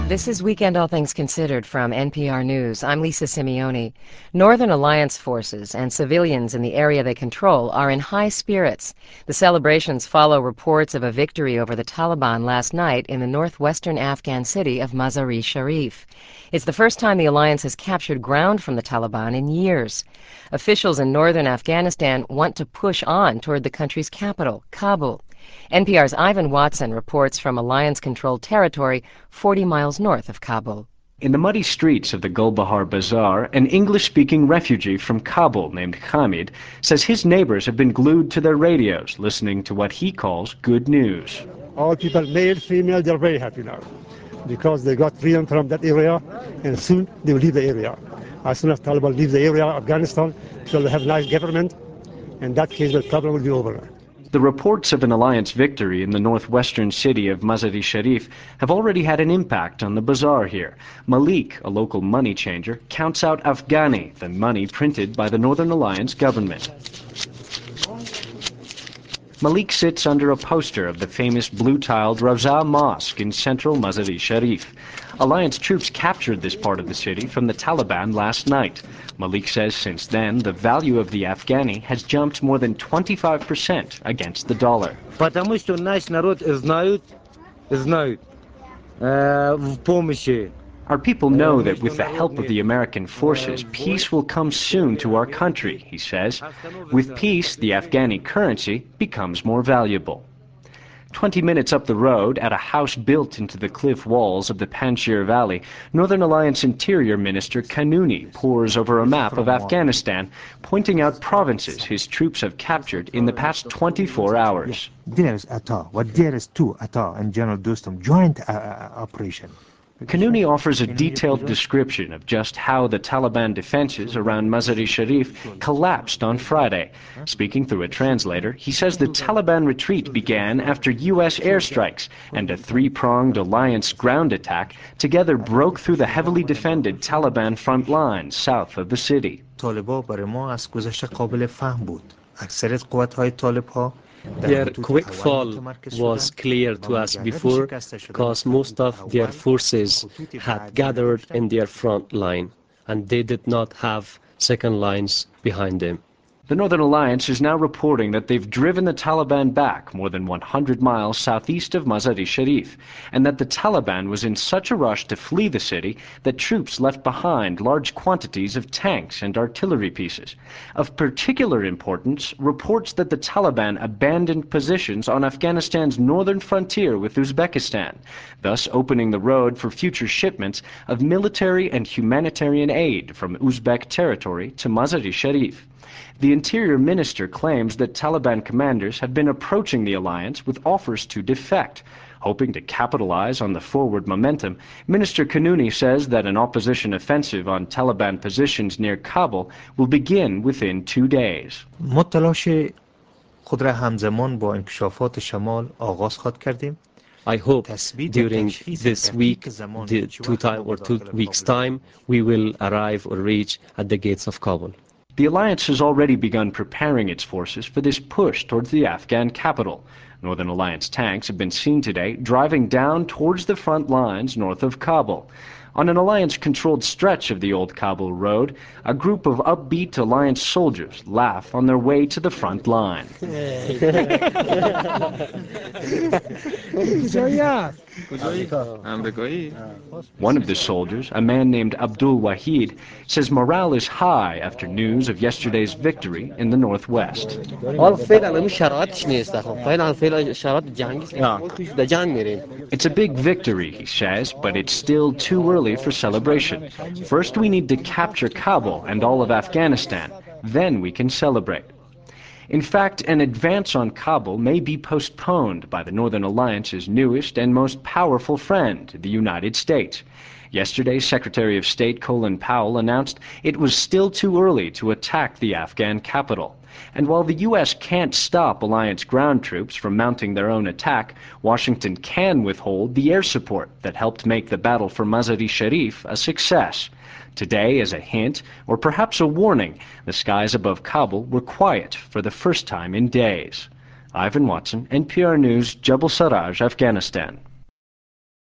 This is Weekend All Things Considered from NPR News. I'm Lisa Simeone. Northern Alliance forces and civilians in the area they control are in high spirits. The celebrations follow reports of a victory over the Taliban last night in the northwestern Afghan city of Mazar-e-Sharif. It's the first time the alliance has captured ground from the Taliban in years. Officials in northern Afghanistan want to push on toward the country's capital, Kabul. NPR's Ivan Watson reports from alliance-controlled territory 40 miles north of Kabul. In the muddy streets of the Gulbahar Bazaar, an English-speaking refugee from Kabul named Hamid says his neighbors have been glued to their radios, listening to what he calls good news. All people, male, female, they're very happy now because they got freedom from that area, and soon they will leave the area. As soon as Taliban leave the area, Afghanistan, so they have a nice government, and that case the problem will be over. The reports of an alliance victory in the northwestern city of Mazar-e-Sharif have already had an impact on the bazaar here. Malik, a local money changer, counts out Afghani, the money printed by the Northern Alliance government. Malik sits under a poster of the famous blue-tiled Rawza Mosque in central Mazar-e-Sharif. Alliance troops captured this part of the city from the Taliban last night. Malik says since then, the value of the Afghani has jumped more than 25% against the dollar. Потому что наш народ знают в помощи. Our people know that with the help of the American forces, peace will come soon to our country, he says. With peace, the Afghani currency becomes more valuable. 20 minutes up the road, at a house built into the cliff walls of the Panjshir Valley, Northern Alliance Interior Minister Kanuni pores over a map of Afghanistan, pointing out provinces his troops have captured in the past 24 hours. There's Attar, what there is to Attar and General Dostum joint operation. Kanuni offers a detailed description of just how the Taliban defenses around Mazar-e-Sharif collapsed on Friday. Speaking through a translator, he says the Taliban retreat began after U.S. airstrikes and a three-pronged alliance ground attack together broke through the heavily defended Taliban front lines south of the city. Their quick fall was clear to us before because most of their forces had gathered in their front line and they did not have second lines behind them. The Northern Alliance is now reporting that they've driven the Taliban back more than 100 miles southeast of Mazar-e-Sharif, and that the Taliban was in such a rush to flee the city that troops left behind large quantities of tanks and artillery pieces. Of particular importance, reports that the Taliban abandoned positions on Afghanistan's northern frontier with Uzbekistan, thus opening the road for future shipments of military and humanitarian aid from Uzbek territory to Mazar-e-Sharif. The Interior Minister claims that Taliban commanders have been approaching the alliance with offers to defect. Hoping to capitalize on the forward momentum, Minister Kanuni says that an opposition offensive on Taliban positions near Kabul will begin within 2 days. I hope during this week, 2 weeks' time, we will arrive or reach at the gates of Kabul. The alliance has already begun preparing its forces for this push towards the Afghan capital. Northern Alliance tanks have been seen today driving down towards the front lines north of Kabul. On an alliance-controlled stretch of the old Kabul road, a group of upbeat alliance soldiers laugh on their way to the front line. One of the soldiers, a man named Abdul Wahid, says morale is high after news of yesterday's victory in the northwest. It's a big victory, he says, but it's still too early for celebration. First we need to capture Kabul and all of Afghanistan. Then we can celebrate. In fact, an advance on Kabul may be postponed by the Northern Alliance's newest and most powerful friend, the United States. Yesterday, Secretary of State Colin Powell announced it was still too early to attack the Afghan capital. And while the U.S. can't stop alliance ground troops from mounting their own attack, Washington can withhold the air support that helped make the battle for Mazar-e-Sharif a success. Today, as a hint, or perhaps a warning, the skies above Kabul were quiet for the first time in days. Ivan Watson, NPR News, Jabal Sarraj, Afghanistan.